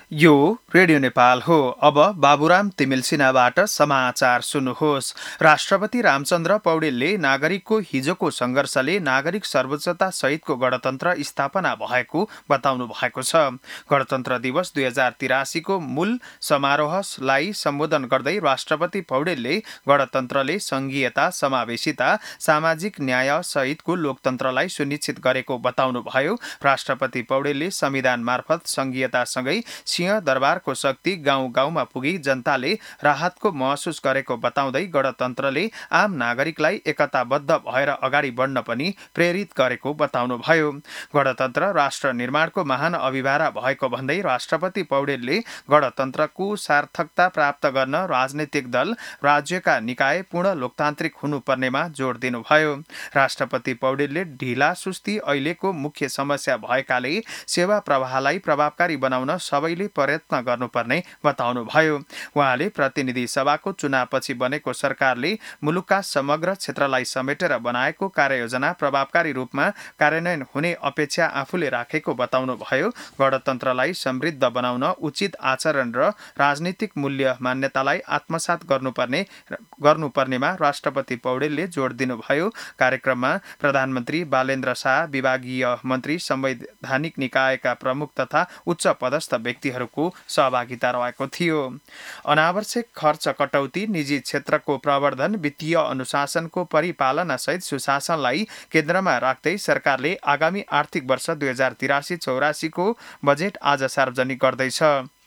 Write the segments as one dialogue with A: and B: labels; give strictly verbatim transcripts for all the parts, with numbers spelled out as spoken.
A: यो रेडियो नेपाल हो। अब बाबुराम तिमिल सिन्हाबाट समाचार सुन्नुहोस्। राष्ट्रपति रामचन्द्र पौडेलले नागरिकको हिजोको सङ्घर्षले नागरिक सर्वोच्चता सहितको गणतन्त्र स्थापना भएको बताउनु भएको छ। गणतन्त्र दिवस दुई हजार तिरासीको मूल समारोहलाई सम्बोधन गर्दै राष्ट्रपति पौडेलले गणतन्त्रले संघीयता, समावेशिता, सामाजिक न्याय सहितको लोकतन्त्रलाई सुनिश्चित गरेको बताउनुभयो। राष्ट्रपति पौडेलले संविधान मार्फत संघीयतासँगै सिंह दरबारको शक्ति गाउँ गाउँमा पुगी जनताले राहतको महसुस गरेको बताउँदै गणतन्त्रले आम नागरिकलाई एकताबद्ध भएर अगाडि बढ्न पनि प्रेरित गरेको बताउनुभयो। गणतन्त्र राष्ट्र निर्माणको महान अभिभारा भएको भन्दै राष्ट्रपति पौडेलले गणतन्त्रको सार्थकता प्राप्त गर्न राजनैतिक दल, राज्यका निकाय पूर्ण लोकतान्त्रिक हुनुपर्नेमा जोड दिनुभयो। राष्ट्रपति पौडेलले ढिला सुस्ती अहिलेको मुख्य समस्या भएकाले सेवा प्रवाहलाई प्रभावकारी बनाउन सबैले प्रयत्न गर्नुपर्ने बताउनुभयो। उहाँले प्रतिनिधि सभाको चुनावपछि बनेको सरकारले मुलुकका समग्र क्षेत्रलाई समेटेर बनाएको कार्ययोजना प्रभावकारी रूपमा कार्यान्वयन हुने अपेक्षा आफूले राखेको बताउनुभयो। गणतन्त्रलाई समृद्ध बनाउन उचित आचरण र राजनीतिक मूल्य मान्यतालाई आत्मसात गर्नुपर्ने गर्नुपर्नेमा राष्ट्रपति पौडेलले जोड दिनुभयो। कार्यक्रममा प्रधानमन्त्री बालेन्द्र शाह, विभागीय मन्त्री, संवैधानिक निकायका प्रमुख तथा उच्च पदस्थ व्यक्तिहरूको सहभागिता रहेको थियो। अनावश्यक खर्च कटौती, निजी क्षेत्रको प्रवर्धन, वित्तीय अनुशासनको परिपालना सहित सुशासनलाई केन्द्रमा राख्दै सरकारले आगामी आर्थिक वर्ष दुई हजार तिरासी चौरासीको बजेट आज सार्वजनिक गर्दैछ।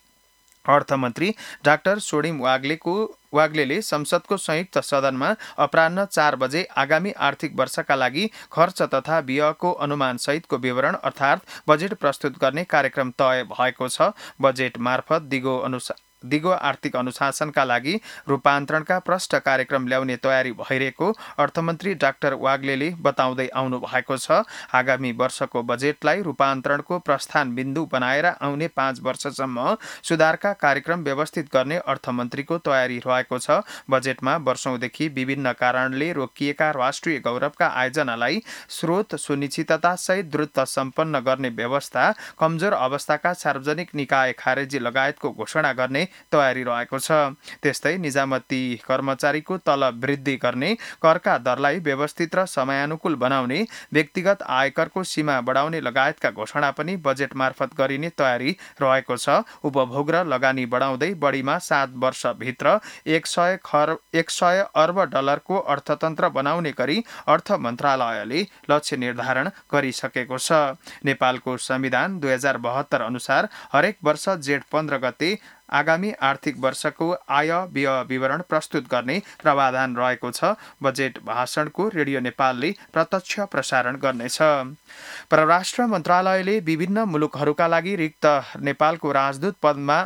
A: अर्थमन्त्री डाक्टर सोडिम वाग्लेको वाग्लेले संसदको संयुक्त सदनमा अपराह्न चार बजे आगामी आर्थिक वर्षका लागि खर्च तथा व्ययको अनुमान सहितको विवरण अर्थात् बजेट प्रस्तुत गर्ने कार्यक्रम तय भएको छ। बजेट मार्फत दिगो अनुसार दिगो आर्थिक अनुशासनका लागि रूपान्तरणका प्रष्ट कार्यक्रम ल्याउने तयारी भइरहेको अर्थमन्त्री डाक्टर वाग्लेले बताउँदै आउनु भएको छ। आगामी वर्षको बजेटलाई रूपान्तरणको प्रस्थान बिन्दु बनाएर आउने पाँच वर्षसम्म सुधारका कार्यक्रम व्यवस्थित गर्ने अर्थमन्त्रीको तयारी रहेको छ। बजेटमा वर्षौंदेखि विभिन्न कारणले रोकिएका राष्ट्रिय गौरवका आयोजनालाई स्रोत सुनिश्चितता सहित द्रुत सम्पन्न गर्ने व्यवस्था, कमजोर अवस्थाका सार्वजनिक निकाय खारेजी लगायतको घोषणा गर्ने तयारी रहेको छ। त्यस्तै निजामती कर्मचारीको तलब वृद्धि गर्ने, करका दरलाई व्यवस्थित र समयानुकूल बनाउने, व्यक्तिगत आयकरको सीमा बढाउने लगायतका घोषणा पनि बजेट मार्फत गरिने तयारी रहेको छ। उपभोग र लगानी बढाउँदै बढीमा सात वर्षभित्र एक सय खर एक सय अर्ब डलरको अर्थतन्त्र बनाउने गरी अर्थ मन्त्रालयले लक्ष्य निर्धारण गरिसकेको छ। नेपालको संविधान दुई हजार बहत्तर अनुसार हरेक वर्ष जेठ पन्ध्र गते आगामी आर्थिक वर्षको आय व्यय विवरण प्रस्तुत गर्ने प्रावधान रहेको छ। बजेट भाषणको रेडियो नेपालले प्रत्यक्ष प्रसारण गर्नेछ। परराष्ट्र मन्त्रालयले विभिन्न मुलुकहरूका लागि रिक्त नेपालको राजदूत पदमा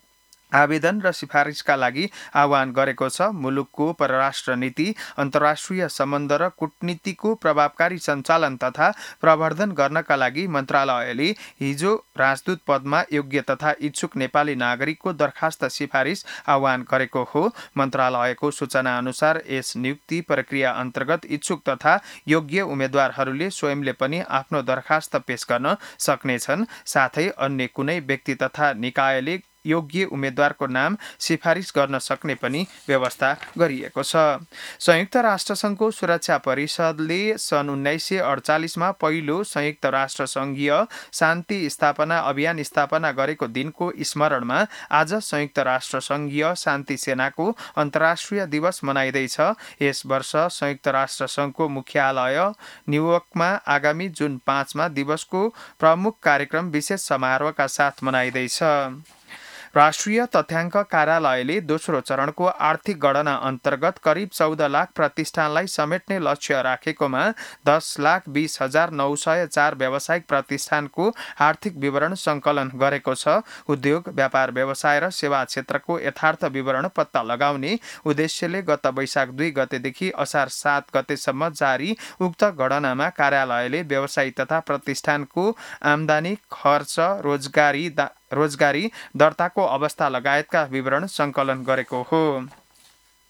A: आवेदन र सिफारिसका लागि आह्वान गरेको छ। मुलुकको परराष्ट्र नीति, अन्तर्राष्ट्रिय सम्बन्ध र कूटनीतिको प्रभावकारी सञ्चालन तथा प्रवर्धन गर्नका लागि मन्त्रालयले हिजो राजदूत पदमा योग्य तथा इच्छुक नेपाली नागरिकको दरखास्त सिफारिस आह्वान गरेको हो। मन्त्रालयको सूचना अनुसार यस नियुक्ति प्रक्रिया अन्तर्गत इच्छुक तथा योग्य उम्मेद्वारहरूले स्वयंले पनि आफ्नो दरखास्त पेश गर्न सक्नेछन्। साथै अन्य कुनै व्यक्ति तथा निकायले योग्य उम्मेद्वारको नाम सिफारिस गर्न सक्ने पनि व्यवस्था गरिएको छ। संयुक्त राष्ट्रसङ्घको सुरक्षा परिषदले सन् उन्नाइस सय अडचालिसमा पहिलो संयुक्त राष्ट्र सङ्घीय शान्ति स्थापना अभियान स्थापना गरेको दिनको स्मरणमा आज संयुक्त राष्ट्र सङ्घीय शान्ति सेनाको अन्तर्राष्ट्रिय दिवस मनाइँदैछ। यस वर्ष संयुक्त राष्ट्र सङ्घको मुख्यालय न्युयोर्कमा आगामी जुन पाँचमा दिवसको प्रमुख कार्यक्रम विशेष समारोहका साथ मनाइँदैछ। राष्ट्रिय तथ्याङ्क कार्यालयले दोस्रो चरणको आर्थिक गणना अन्तर्गत करिब चौध लाख प्रतिष्ठानलाई समेट्ने लक्ष्य राखेकोमा दस लाख बीस हजार नौ सय चार व्यावसायिक प्रतिष्ठानको आर्थिक विवरण सङ्कलन गरेको छ। उद्योग, व्यापार, व्यवसाय र सेवा क्षेत्रको यथार्थ विवरण पत्ता लगाउने उद्देश्यले गत वैशाख दुई गतेदेखि असार सात गतेसम्म जारी उक्त गणनामा कार्यालयले व्यवसायी तथा प्रतिष्ठानको आम्दानी, खर्च, रोजगारी रोजगारी दर्ताको अवस्था लगायतका विवरण सङ्कलन गरेको हो।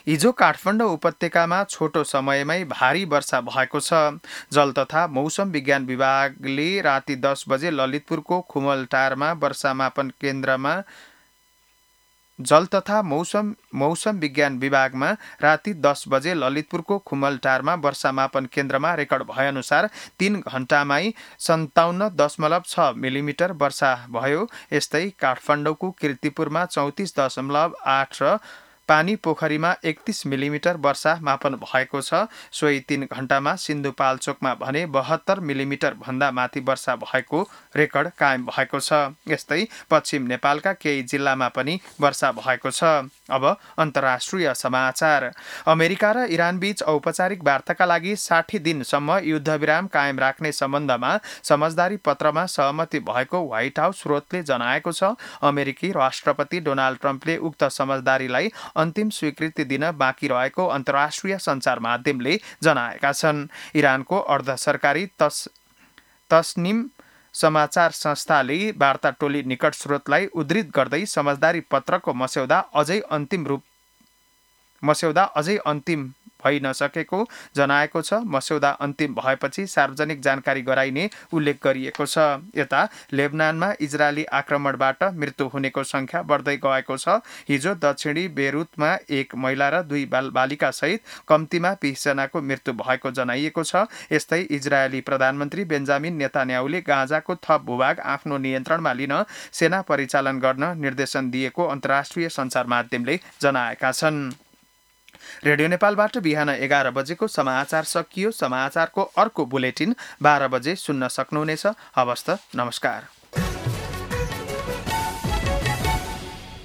A: हिजो काठमाडौँ उपत्यकामा छोटो समयमै भारी वर्षा भएको छ। जल तथा मौसम विज्ञान विभागले राति दस बजे ललितपुरको खुमलटारमा वर्षा मापन केन्द्रमा जल तथा मौसम मौसम विज्ञान विभागमा राति दस बजे ललितपुरको खुमलटारमा वर्षा मापन केन्द्रमा रेकर्ड भएअनुसार तीन घण्टामै सन्ताउन्न दशमलव छ मिलिमिटर वर्षा भयो। यस्तै काठमाडौँको किर्तिपुरमा चौतिस दशमलव आठ र पानी पोखरीमा एकतिस मिलिमिटर वर्षा मापन भएको छ। सोही तीन घण्टामा सिन्धुपाल्चोकमा भने बहत्तर मिलिमिटर भन्दा माथि वर्षा भएको रेकर्ड कायम भएको छ। यस्तै पश्चिम नेपालका केही जिल्लामा पनि वर्षा भएको छ। अब अन्तर्राष्ट्रिय समाचार। अमेरिका र इरानबीच औपचारिक वार्ताका लागि साठी दिनसम्म युद्धविराम कायम राख्ने सम्बन्धमा समझदारी पत्रमा सहमति भएको व्हाइट हाउस स्रोतले जनाएको छ। अमेरिकी राष्ट्रपति डोनाल्ड ट्रम्पले उक्त समझदारीलाई अन्तिम स्वीकृति दिन बाँकी रहेको अन्तर्राष्ट्रिय सञ्चार माध्यमले जनाएका छन्। इरानको अर्ध सरकारी तस तस्निम समाचार संस्थाले वार्ता टोली निकट स्रोतलाई उद्धृत गर्दै समझदारी पत्रको मस्यौदा अझै अन्तिम रूप मस्यौदा अझै अन्तिम भइ नसकेको जनाएको छ। मस्यौदा अन्तिम भएपछि सार्वजनिक जानकारी गराइने उल्लेख गरिएको छ। यता लेबनानमा इजरायली आक्रमणबाट मृत्यु हुनेको संख्या बढ्दै गएको छ। हिजो दक्षिणी बेरुतमा एक महिला र दुई बाल बालिका सहित कम्तीमा बीस जनाको मृत्यु भएको जनाइएको छ। यस्तै इजरायली प्रधानमन्त्री बेन्जामिन नेतान्याहुले गाजाको थप भूभाग आफ्नो नियन्त्रणमा लिन सेना परिचालन गर्न निर्देशन दिएको अन्तर्राष्ट्रिय सञ्चार माध्यमले जनाएका छन्। रेडियो नेपालबाट बिहान एघार बजेको समाचार सकियो। समाचारको अर्को बुलेटिन बाह्र बजे सुन्न सक्नुहुनेछ। हवस् त, नमस्कार।